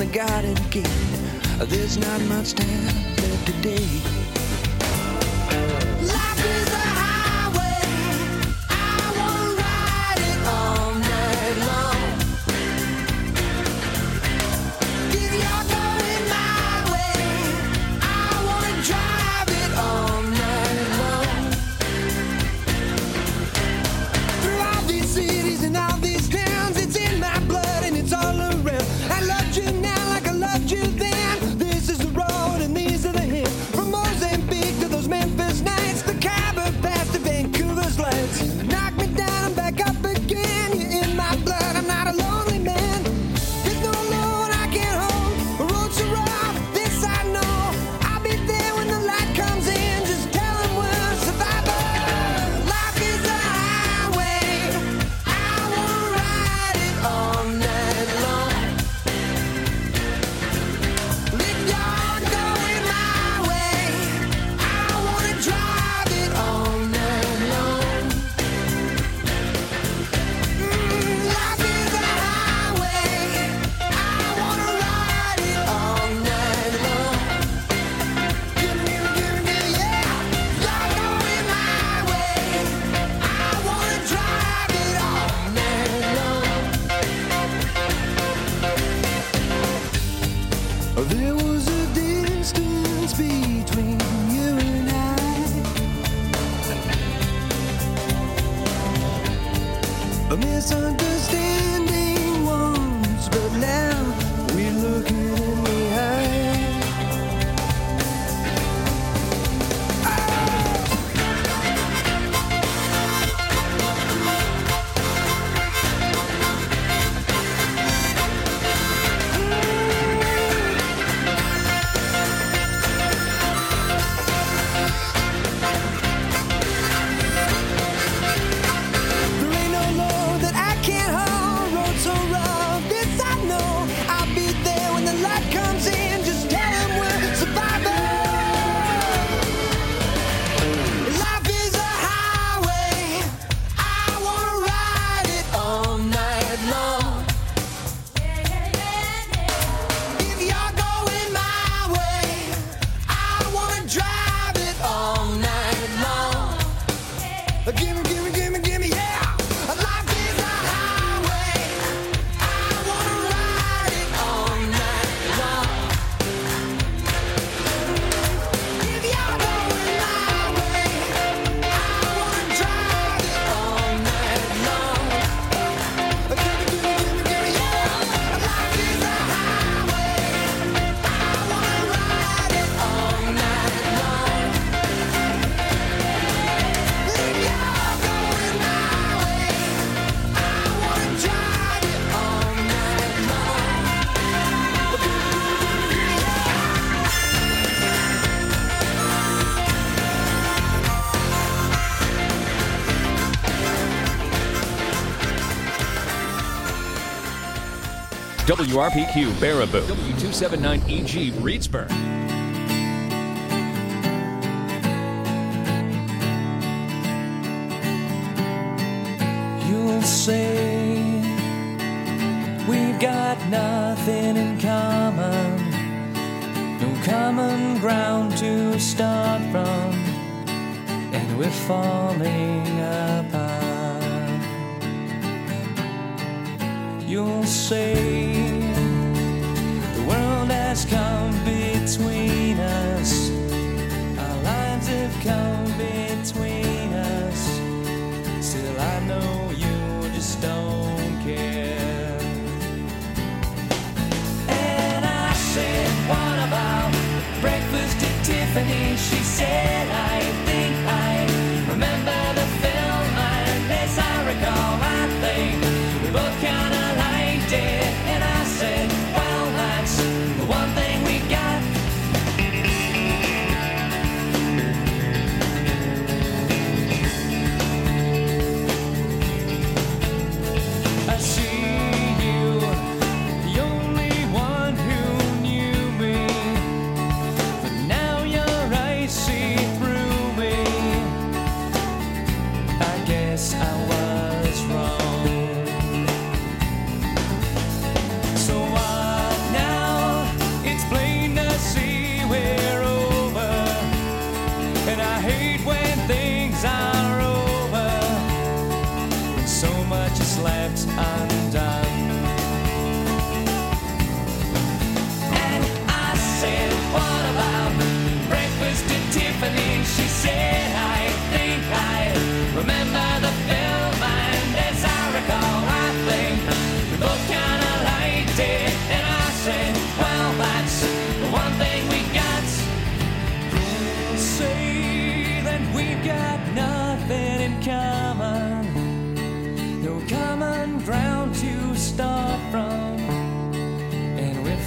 garden gate. There's not much time left today. Life is a highway. I wanna ride it all night long. If you're going my way, I wanna drive it all night long. Through all these cities and all these towns, it's in my blood and it's all around. I loved you now like I loved you then. This is the road and these are the hills. From Mozambique to those Memphis nights, the Khyber Pass to Vancouver's lights. Knock me down, I'm back up again. You're in my blood, I'm not a lonely man. There's no load I can't hold. The road's so rough, this I know. I'll be there when the light comes in. Just tell them we're survivors. Life is a highway. I wanna ride it all night long. If you're going my way, I wanna drive it all night long. Life is a highway. I wanna ride it all night long. Give me, yeah. You're going my way. I wanna drive it all night long. There was a distance between you and I, a misunderstanding once, but now we're looking in the eye. There ain't no load that I can't hold. Road so rough, this I know. I'll be there when the light comes in. Just tell them we're survivors. Life is a highway. I wanna ride it all night long. If you're going my way, I wanna drive it all night long. Gimme, yeah. Life is a highway. I wanna ride it all night long. If you're going my way, I wanna drive it all night long. Gimme, yeah. Life is a highway. I wanna ride it all night long. If you're going my way, I wanna drive it all night long. WRPQ Baraboo, W279EG Reedsburg. You'll say we've got nothing in common, no common ground to start from, and we're falling apart. You'll say the world has come between us, our lines have come between us. Still I know you just don't care. And I said, what about breakfast at Tiffany? She said, I think I remember the film. And as I recall, I think we both kinda liked it. And I said, well, that's the one thing we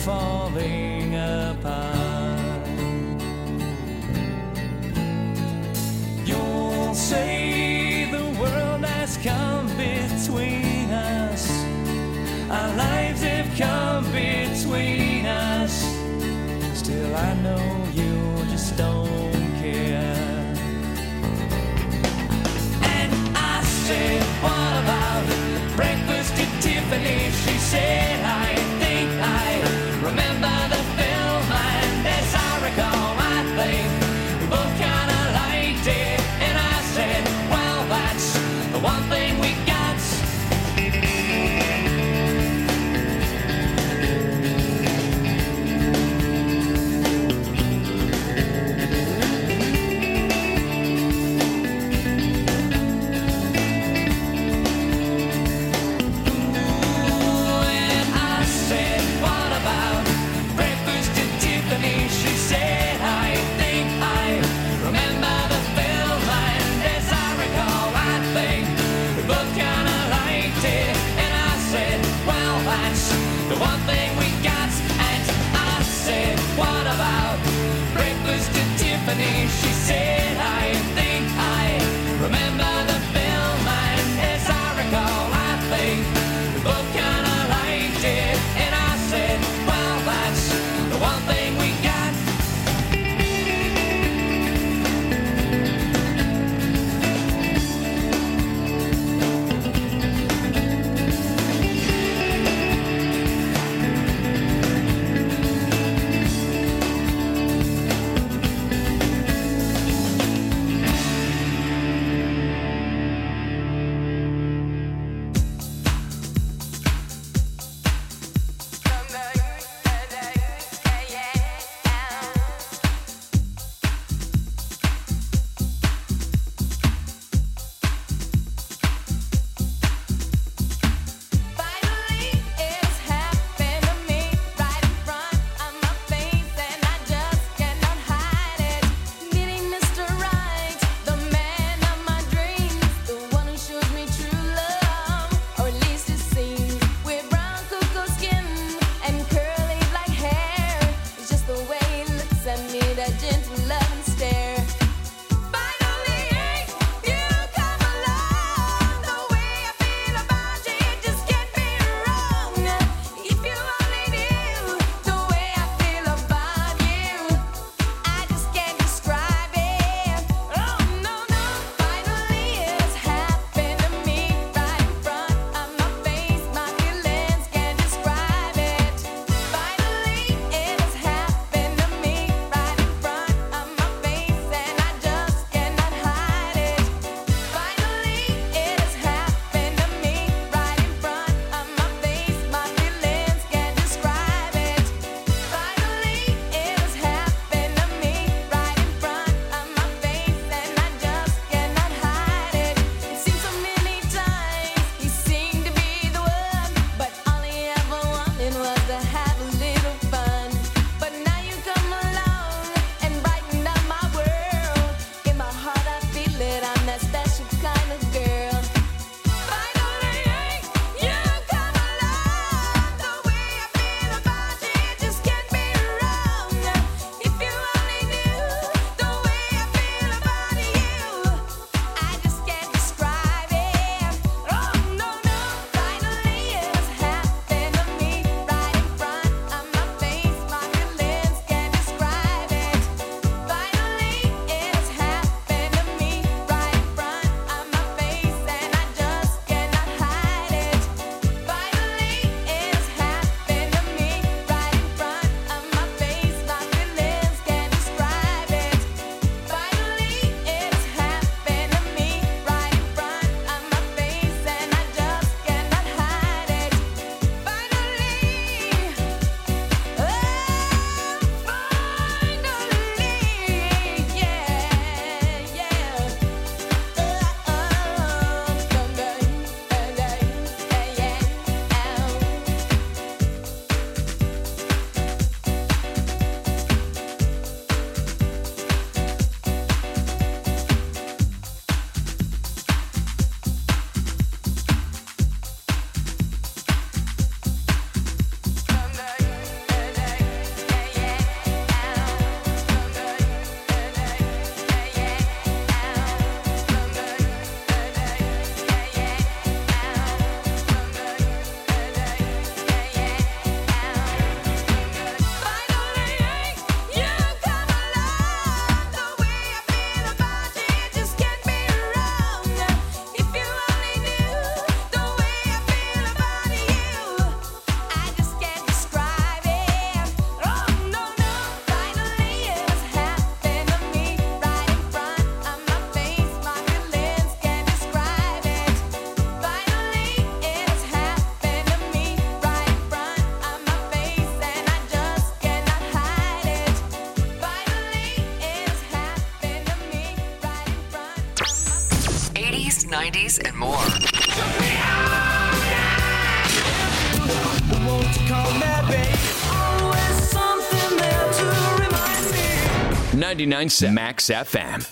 falling apart. You'll say the world has come between us, our lives have come between us. Still I know you just don't care. And I said, what about breakfast at Tiffany's? She said, I think I remember the film, and as I recall, I think we both kinda liked it. And I said, well, that's the one thing we got. The one thing we got. And I said, what about breakfast at Tiffany? She said, I think I remember the film, and as I recall, I think we both kinda liked it. And I said, well, that's the one thing we got. 90s, and more. Won't you call me, babe? Always something there to remind me. 99 Max FM.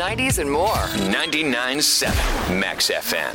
90s, and more. 99.7 Max FM.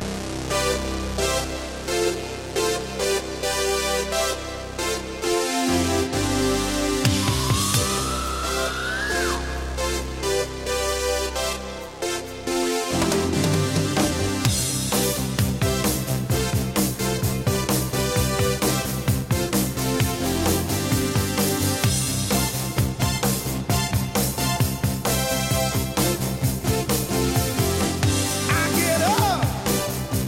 I get up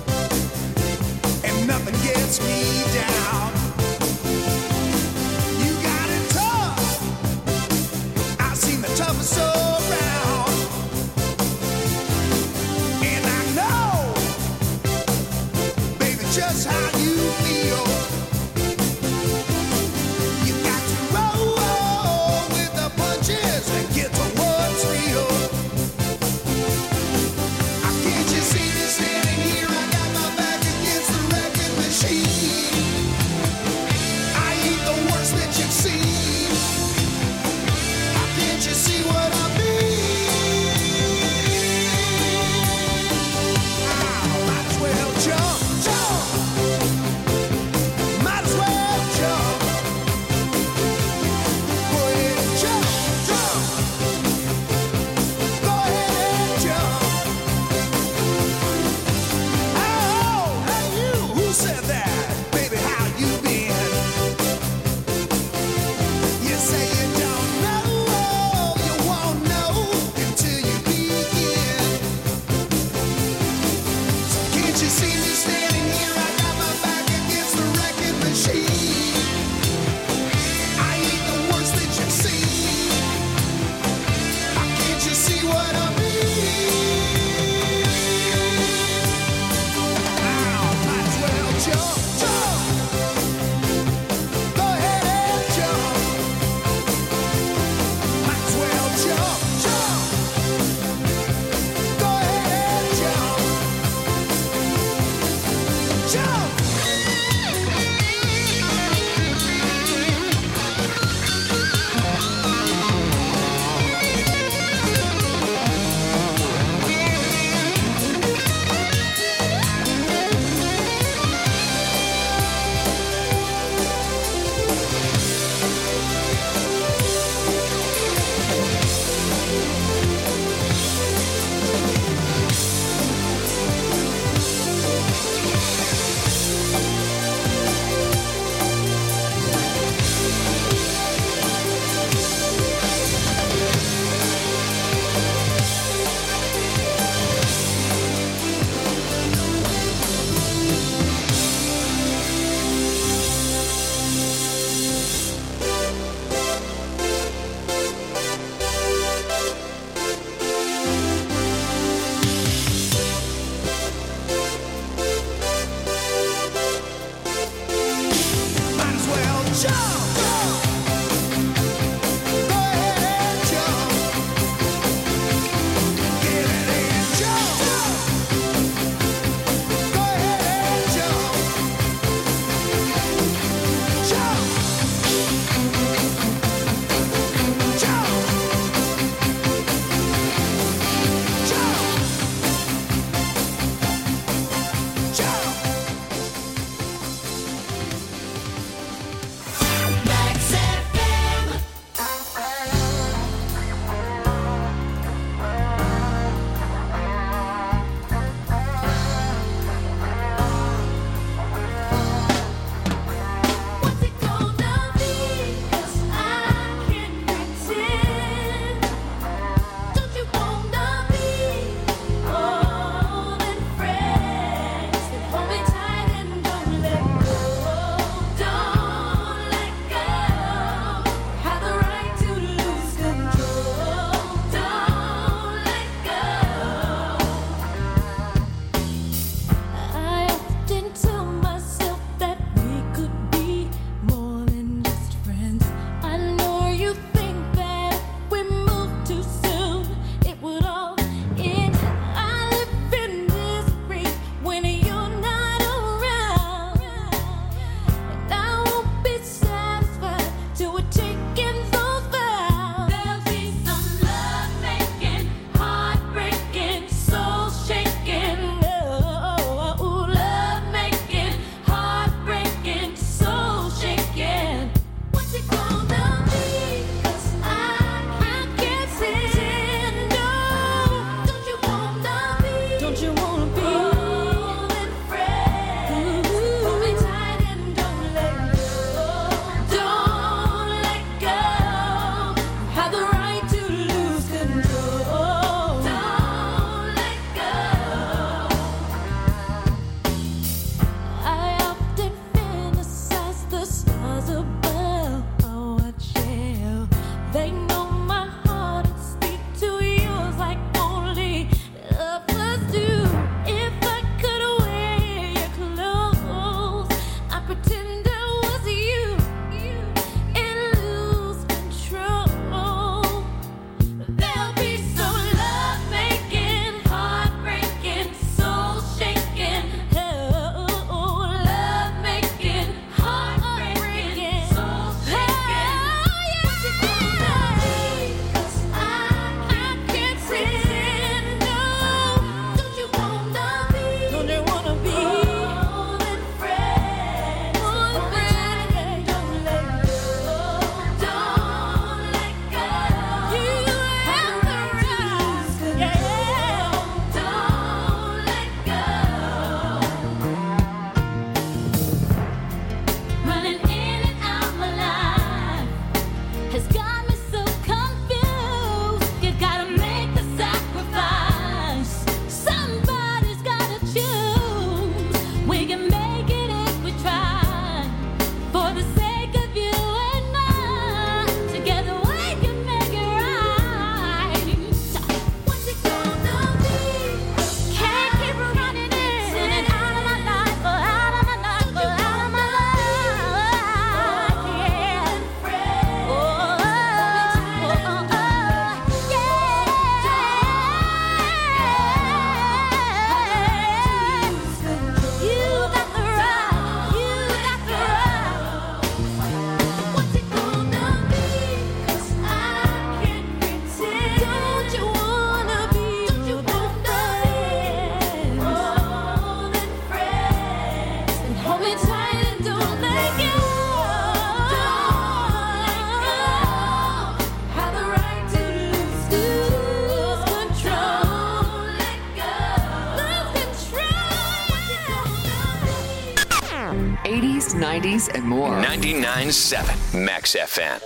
90s, and more. 99.7 Max FM.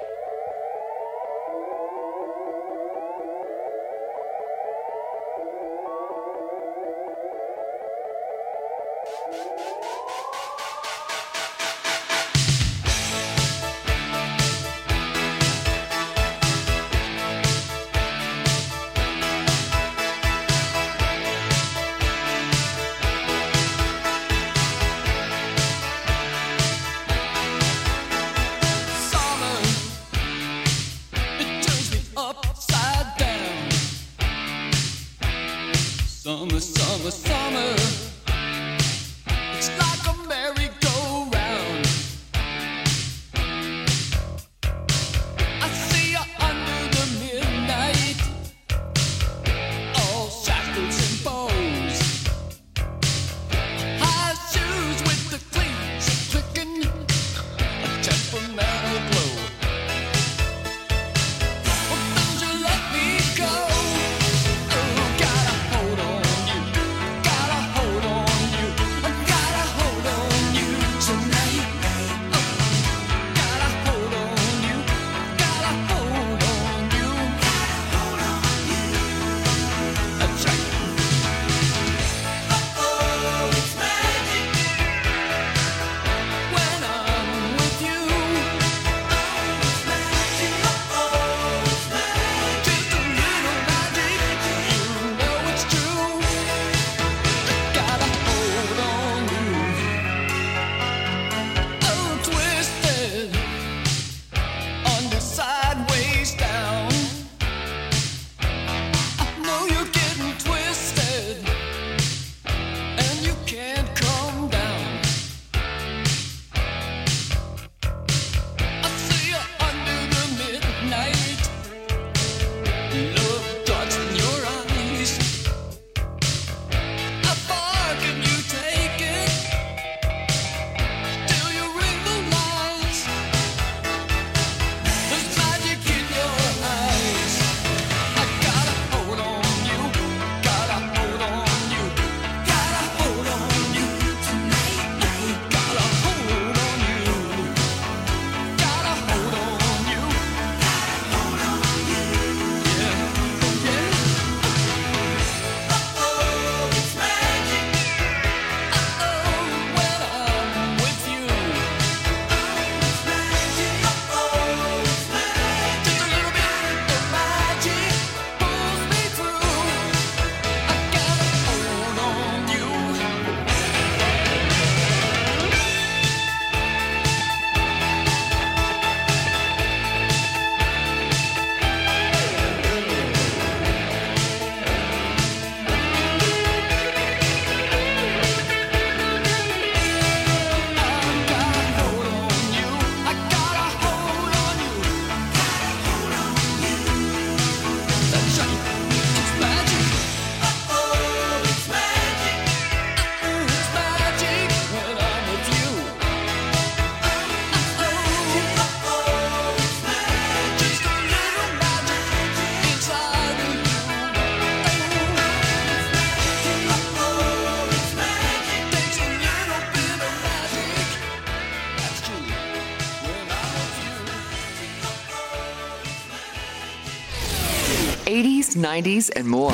'80s, '90s, and more.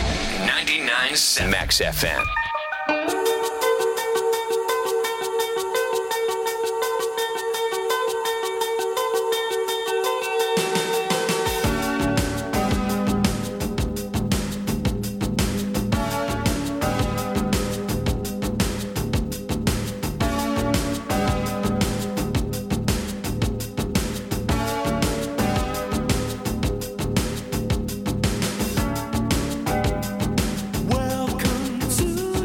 99.7 Max FM. Welcome to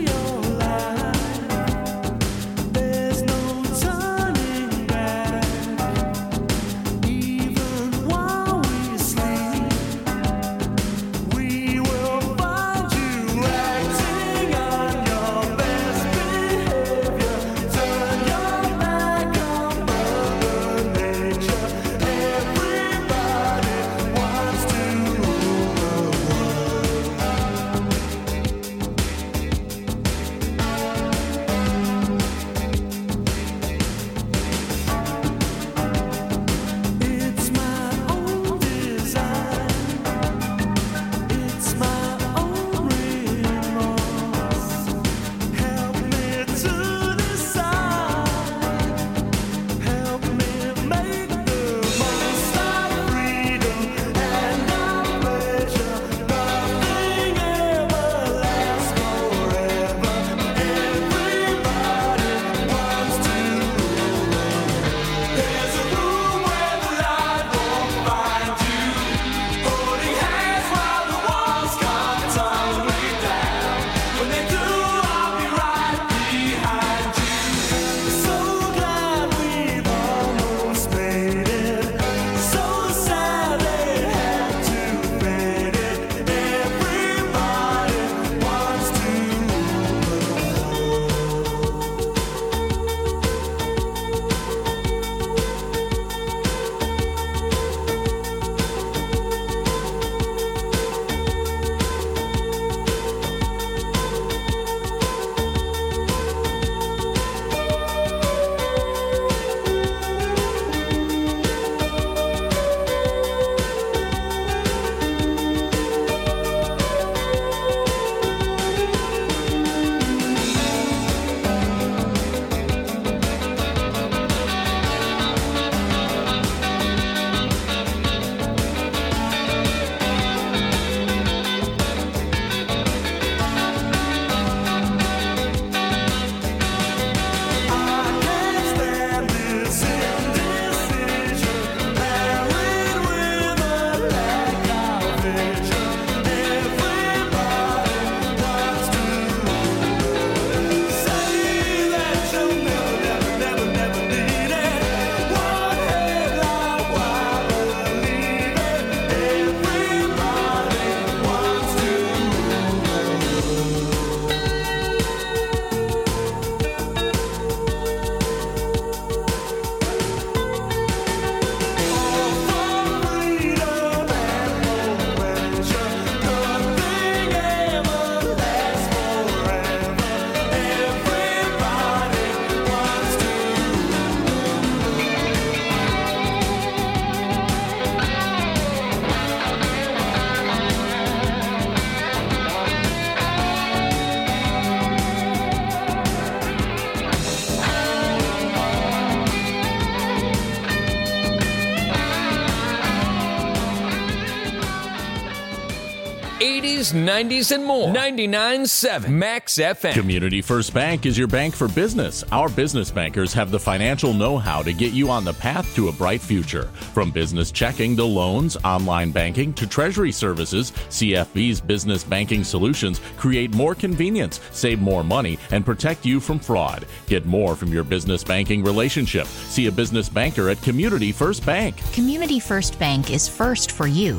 80s, 90s, and more. 99.7 Max FM. Community First Bank is your bank for business. Our business bankers have the financial know-how to get you on the path to a bright future. From business checking to loans, online banking to treasury services, CFB's business banking solutions create more convenience, save more money, and protect you from fraud. Get more from your business banking relationship. See a business banker at Community First Bank. Community First Bank is first for you.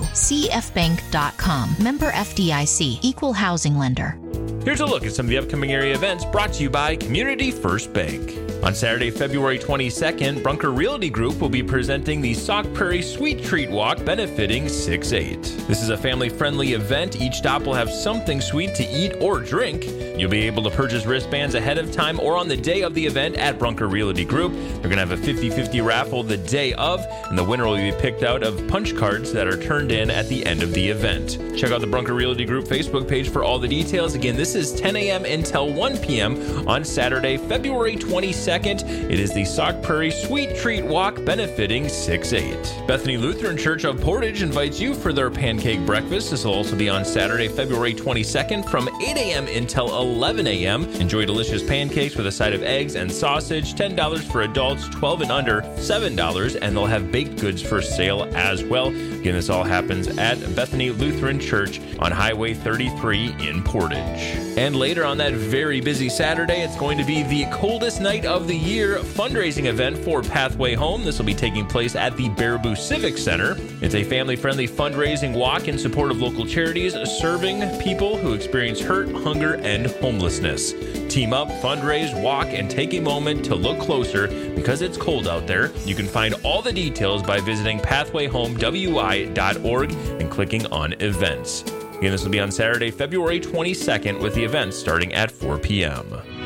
CFbank.com. Member FDIC. Equal housing lender. Here's a look at some of the upcoming area events brought to you by Community First Bank. On Saturday, February 22nd, Brunker Realty Group will be presenting the Sauk Prairie Sweet Treat Walk benefiting 6-8. This is a family-friendly event. Each stop will have something sweet to eat or drink. You'll be able to purchase wristbands ahead of time or on the day of the event at Brunker Realty Group. They're going to have a 50-50 raffle the day of, and the winner will be picked out of punch cards that are turned in at the end of the event. Check out the Brunker Realty Group Facebook page for all the details. Again, this is 10 a.m. until 1 p.m. on Saturday, February 22nd. It is the Sauk Prairie Sweet Treat Walk benefiting 6-8. Bethany Lutheran Church of Portage invites you for their pancake breakfast. This will also be on Saturday, February 22nd from 8 a.m. until 11 a.m. Enjoy delicious pancakes with a side of eggs and sausage. $10 for adults, 12 and under, $7, and they'll have baked goods for sale as well. Again, this all happens at Bethany Lutheran Church on Highway 33 in Portage. And later on that very busy Saturday, it's going to be the coldest night of the year fundraising event for Pathway Home. This will be taking place at the Baraboo Civic Center. It's a family-friendly fundraising walk in support of local charities serving people who experience hurt, hunger, and homelessness. Team up, fundraise, walk, and take a moment to look closer because it's cold out there. You can find all the details by visiting pathwayhomewi.org and clicking on events. Again, this will be on Saturday, February 22nd, with the event starting at 4 p.m.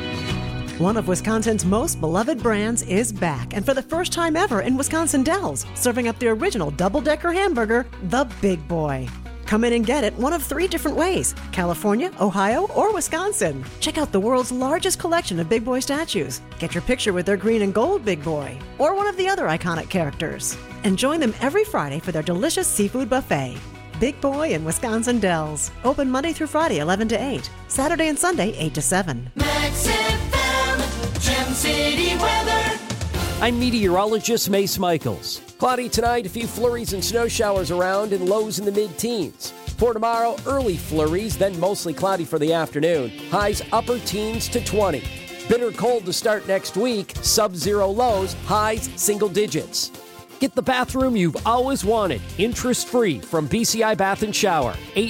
One of Wisconsin's most beloved brands is back, and for the first time ever in Wisconsin Dells, serving up the original double-decker hamburger, the Big Boy. Come in and get it one of 3 different ways: California, Ohio, or Wisconsin. Check out the world's largest collection of Big Boy statues. Get your picture with their green and gold Big Boy, or one of the other iconic characters. And join them every Friday for their delicious seafood buffet. Big Boy in Wisconsin Dells. Open Monday through Friday, 11 to 8. Saturday and Sunday, 8 to 7. Max FM, Gem City weather. I'm meteorologist Mace Michaels. Cloudy tonight, a few flurries and snow showers around and lows in the mid-teens. For tomorrow, early flurries, then mostly cloudy for the afternoon. Highs upper teens to 20. Bitter cold to start next week. Sub-zero lows, highs single digits. Get the bathroom you've always wanted, interest-free from BCI Bath & Shower.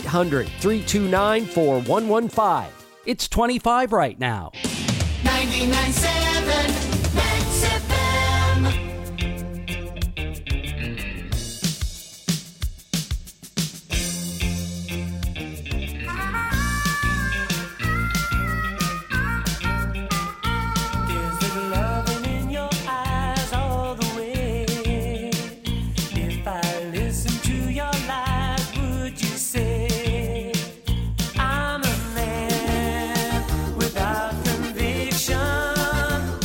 800-329-4115. It's 25 right now. 99.7 Max FM. I'm a man without conviction.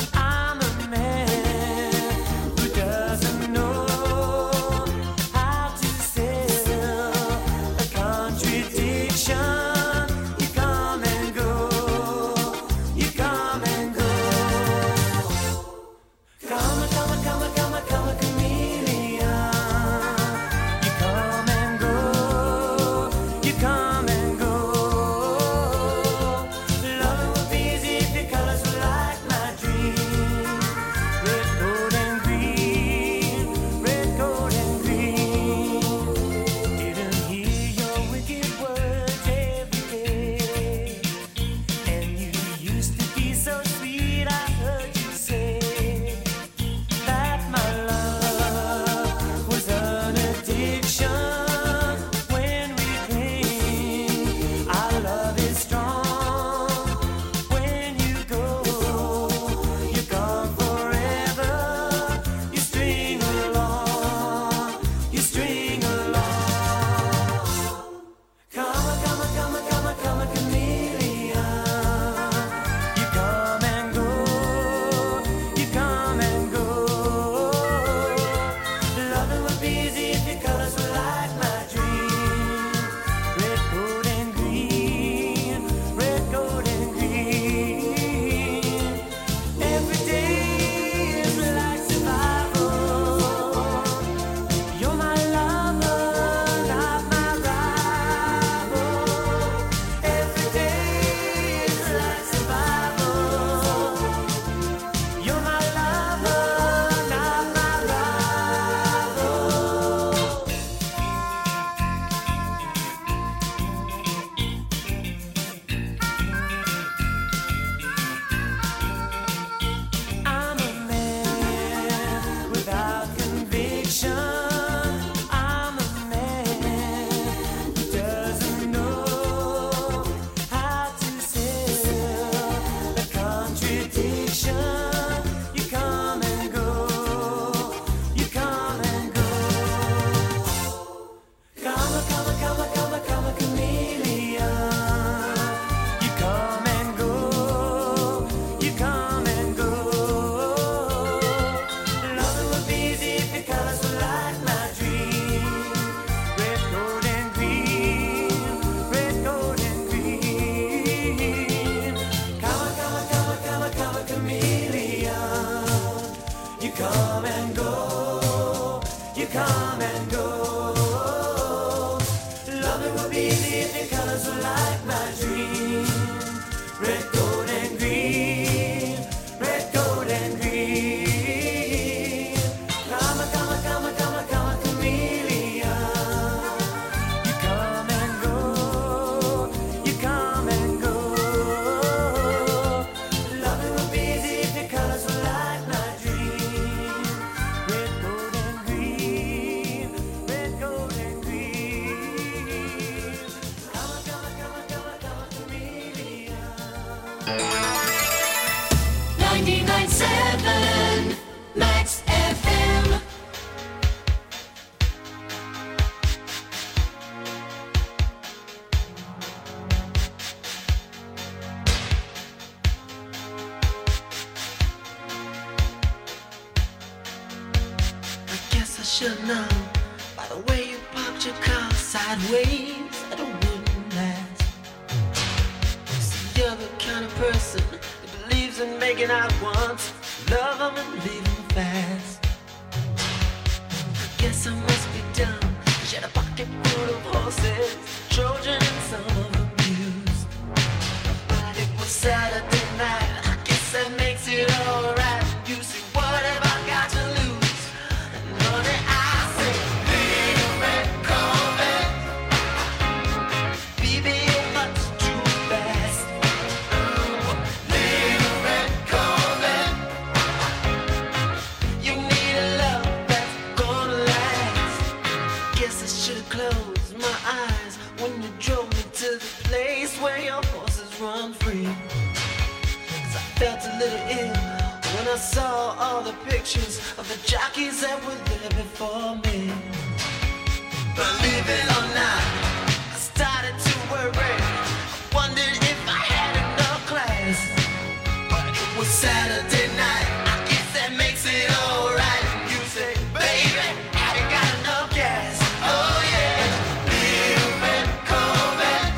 like my dream. Red, gold, and green. Red, gold, and green. Come a, come a, come a, come a, come a chameleon. You come and go. You come and go. Loving would be easy if your colors were like my dream. Red, gold, and green. Red, gold, and green. Come a, come a, come a, come a, come a chameleon. 99.7 Max FM. I guess I should know by the way you popped your car sideways that it wouldn't last. See, you're the kind of person that believes in making out once, love them and leave them fast. I guess I must be dumb. She had a pocket full of horses, Trojan and some of them used. But it was Saturday night. I guess that makes it alright. You see, what have I got to lose? And honey, I say, little red Corvette. Baby, you're much too fast. Little red Corvette. You need a love that's gonna last. Guess I should've closed my eyes when you drove me to the place where your horses run free. 'Cause I felt a little ill when I saw all the pictures of the jockeys that were there before me. Believe it or not, I started to worry. I wondered if I had enough class. But it was Saturday night. I guess that makes it alright. You say, baby, have you got enough gas? Oh yeah, little red Corvette.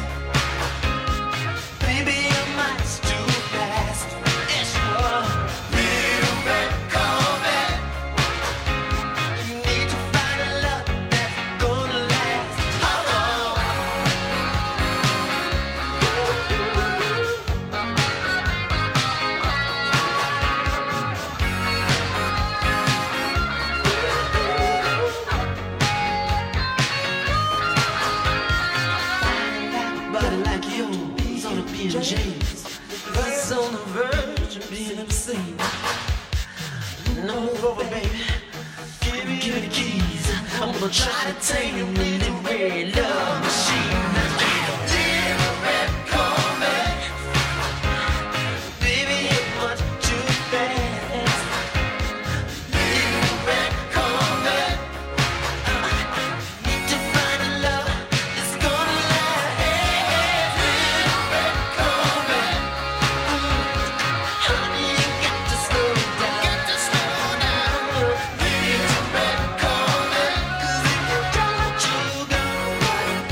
Baby, you're much too fast. Yes, you are. Little red Corvette. You need to find a love that's gonna last. Oh, body like yours on a P&J's. It's on the verge of being obscene. No, move over, baby. Give me the keys. I'm gonna try to tame your really red love machine. Little red Corvette. Baby, you're much too fast. Little red Corvette. Need to find a love that's gonna last. Little red Corvette. Honey, you got to slow down. Little red Corvette. 'Cause if you don't, you got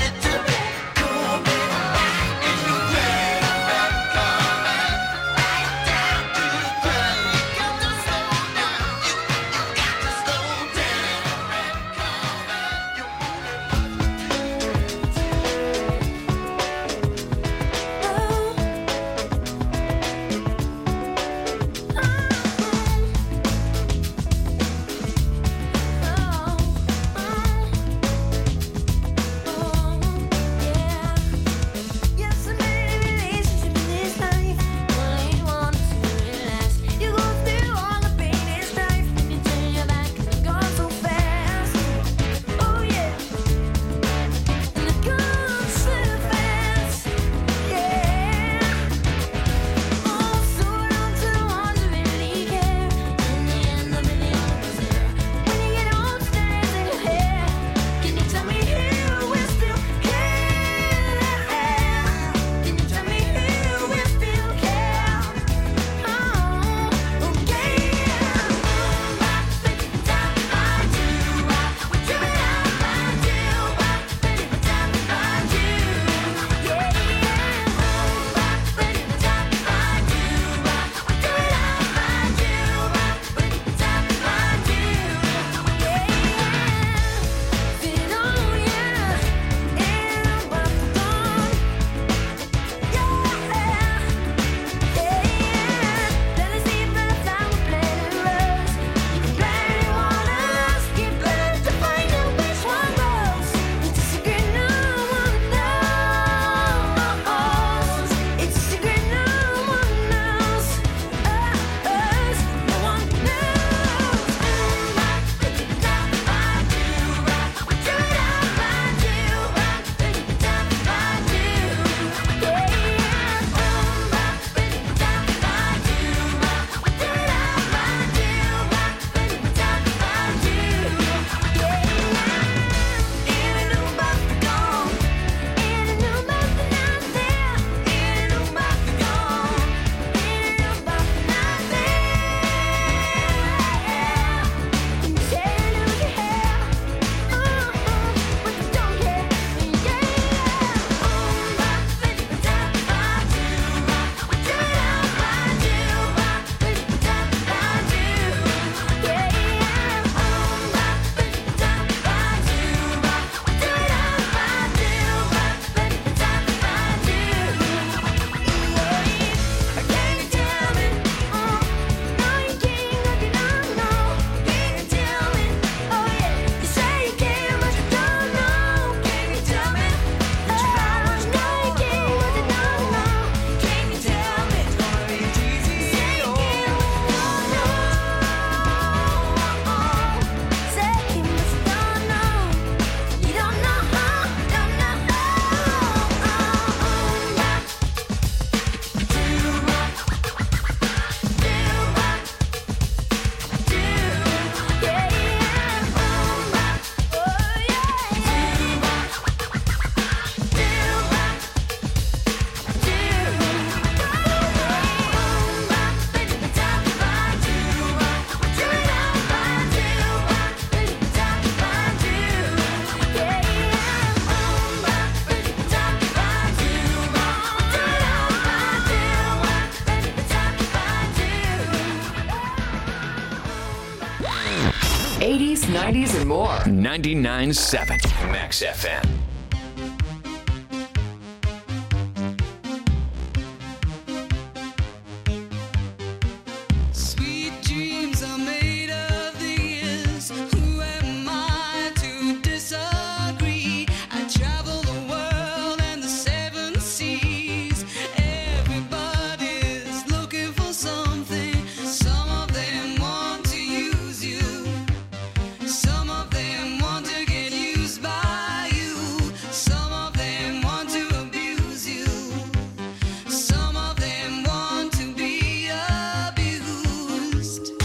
90s, and more. 99.7 Max FM. Sweet dreams are made of these. Who am I to disagree? I travel the world and the seven seas. Everybody's looking for something. Some of them want to use you. Some of them want to get used by you. Some of them want to abuse you. Some of them want to be abused.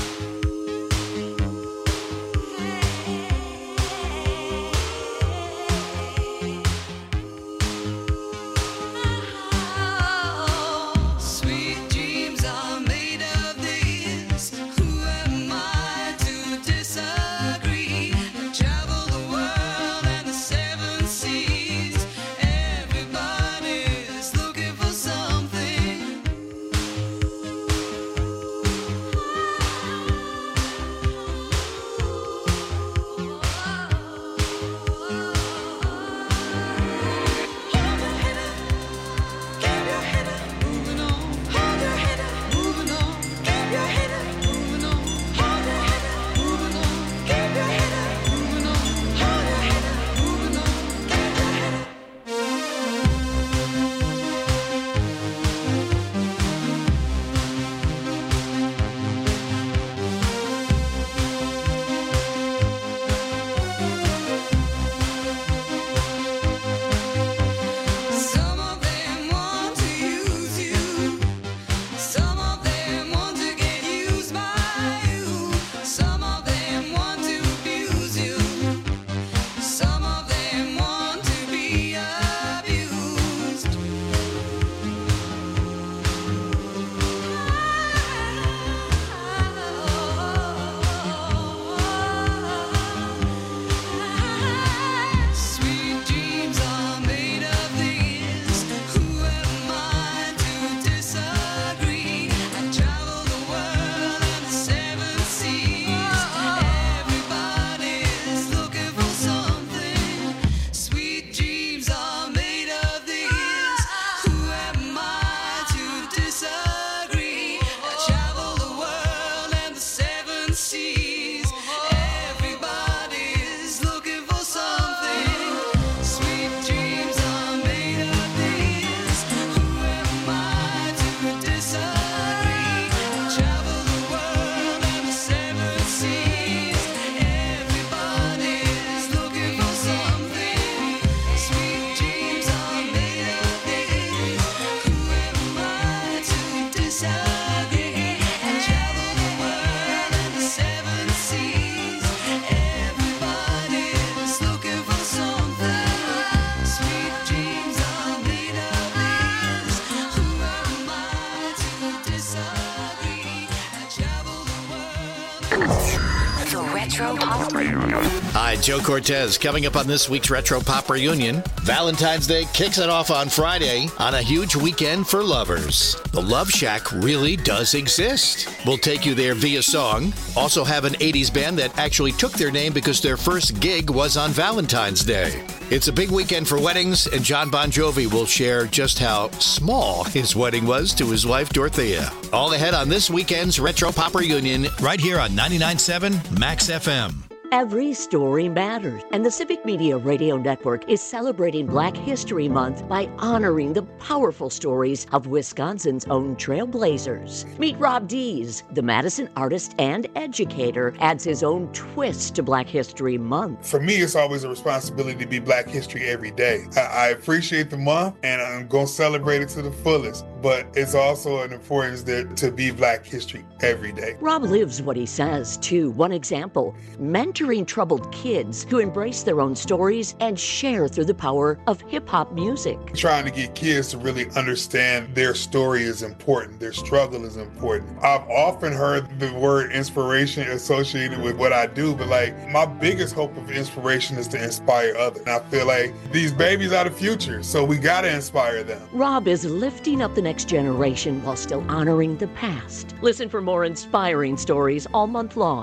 Sweet dreams are made of this. Who am I to disagree? I travel the world and the seven seas. Everybody's looking for something. Hold your head up, keep your head up, moving on. Hold your head up, moving on. Keep your head up, moving on. Hold your head up, moving on. Keep your head up, moving on. Hold your head up, moving on. Keep your head up. Some of them want to use you. Some of them want to get used by you. Some of them want to abuse you. Some of them want to be abused. Sweet dreams are made of these. Who am I to disagree? I travel the world and the seven seas. Everybody's looking for something. Sweet dreams are made of these. Who am I to disagree? I travel the world and the seven seas. Everybody's looking for something. Sweet dreams are made of these. Who am I to disagree? I travel the world and the seven seas. Everybody's looking for something. Sweet dreams are made of these. Who am I to disagree? I travel the world and the seven seas. Everybody's looking for something. Sweet dreams are made of these. Who am I to disagree? I travel the world. The Retro Pop Reunion. Hi, Joe Cortez. Coming up on this week's Retro Pop Reunion, Valentine's Day kicks it off on Friday on a huge weekend for lovers. The Love Shack really does exist. We'll take you there via song. Also have an 80s band that actually took their name because their first gig was on Valentine's Day. It's a big weekend for weddings, and John Bon Jovi will share just how small his wedding was to his wife, Dorothea. All ahead on this weekend's Retro Pop Reunion, right here on 99.7 Max FM. Every story matters, and the Civic Media Radio Network is celebrating Black History Month by honoring the powerful stories of Wisconsin's own trailblazers. Meet Rob Dees, the Madison artist and educator, adds his own twist to Black History Month. For me, it's always a responsibility to be Black History every day. I appreciate the month, and I'm going to celebrate it to the fullest, but it's also an importance to be Black History every day. Rob lives what he says, too. One example, mentoring troubled kids who embrace their own stories and share through the power of hip-hop music. Trying to get kids to really understand their story is important, their struggle is important. I've often heard the word inspiration associated with what I do, but my biggest hope of inspiration is to inspire others. And I feel like these babies are the future, so we gotta inspire them. Rob is lifting up the next generation while still honoring the past. Listen for more inspiring stories all month long.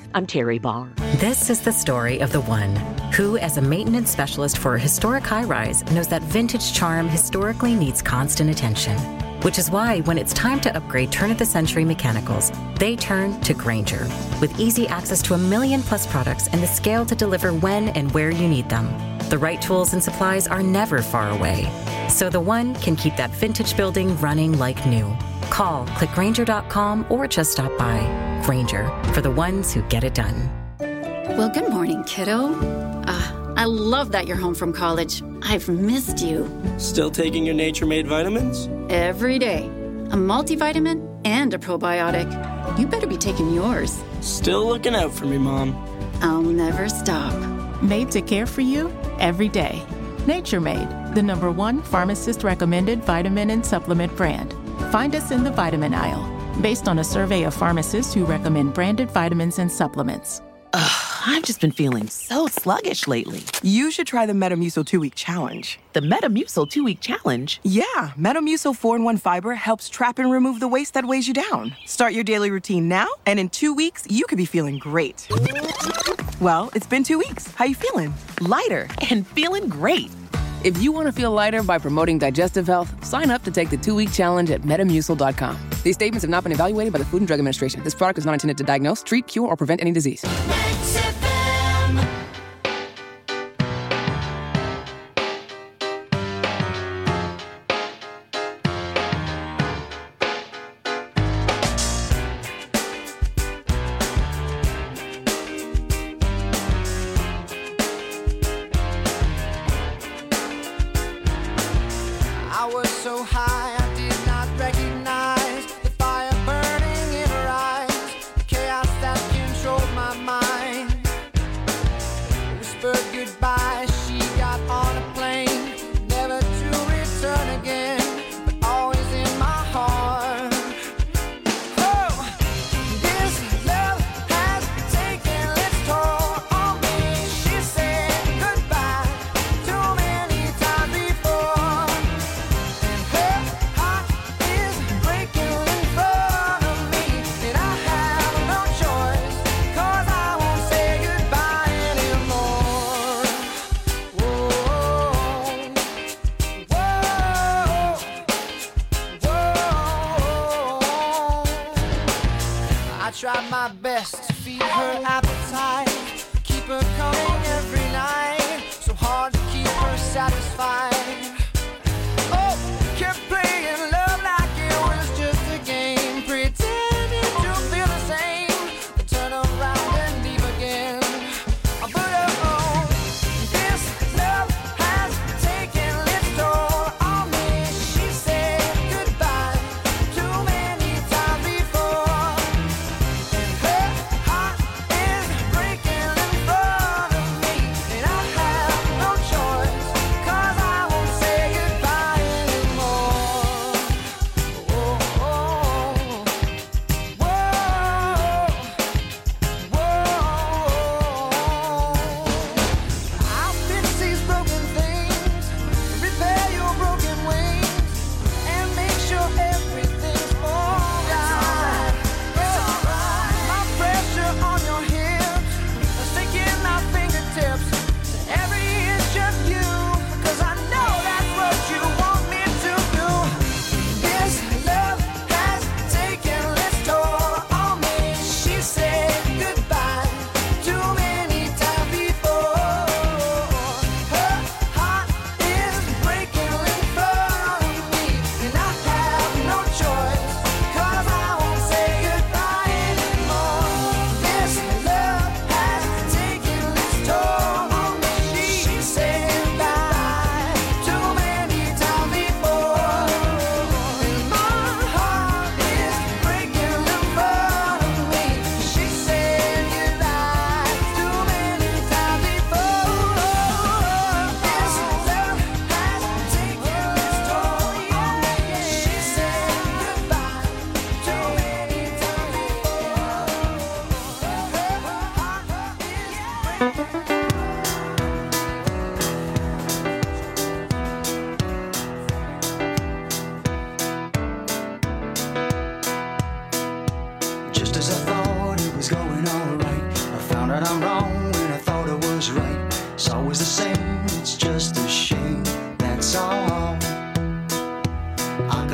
I'm Terry Barr. This is the story of the one who, as a maintenance specialist for a historic high-rise, knows that vintage charm historically needs constant attention. Which is why, when it's time to upgrade turn-of-the-century mechanicals, they turn to Grainger. With easy access to 1 million-plus products and the scale to deliver when and where you need them. The right tools and supplies are never far away. So the one can keep that vintage building running like new. Call, click Grainger.com, or just stop by. Grainger, for the ones who get it done. Well, good morning, kiddo. I love that you're home from college. I've missed you. Still taking your Nature Made vitamins? Every day. A multivitamin and a probiotic. You better be taking yours. Still looking out for me, Mom. I'll never stop. Made to care for you every day. Nature Made, the #1 pharmacist-recommended vitamin and supplement brand. Find us in the vitamin aisle, based on a survey of pharmacists who recommend branded vitamins and supplements. I've just been feeling so sluggish lately. You should try the Metamucil 2-Week Challenge. The Metamucil 2-Week Challenge? Yeah, Metamucil 4-in-1 Fiber helps trap and remove the waste that weighs you down. Start your daily routine now, and in 2 weeks, you could be feeling great. Well, it's been 2 weeks. How you feeling? Lighter and feeling great. If you want to feel lighter by promoting digestive health, sign up to take the 2-week challenge at Metamucil.com. These statements have not been evaluated by the Food and Drug Administration. This product is not intended to diagnose, treat, cure, or prevent any disease.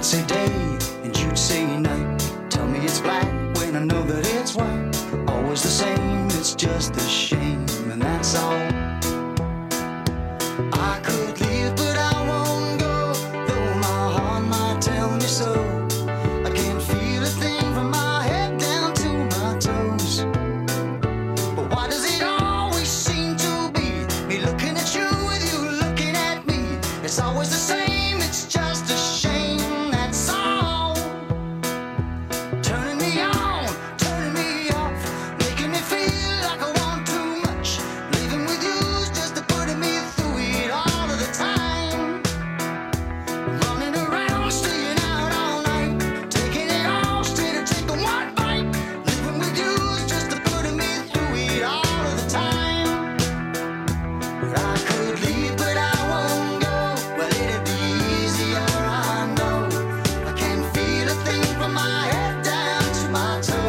say day, and you'd say